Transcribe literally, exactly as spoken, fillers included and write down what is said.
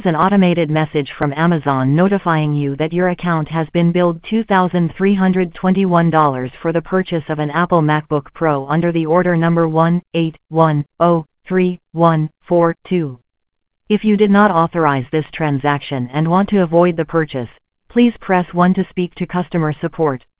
An automated message from Amazon notifying you that your account has been billed two thousand three hundred twenty-one dollars for the purchase of an Apple MacBook Pro under the order number one eight one zero three one four two. If you did not authorize this transaction and want to avoid the purchase, please press one to speak to customer support.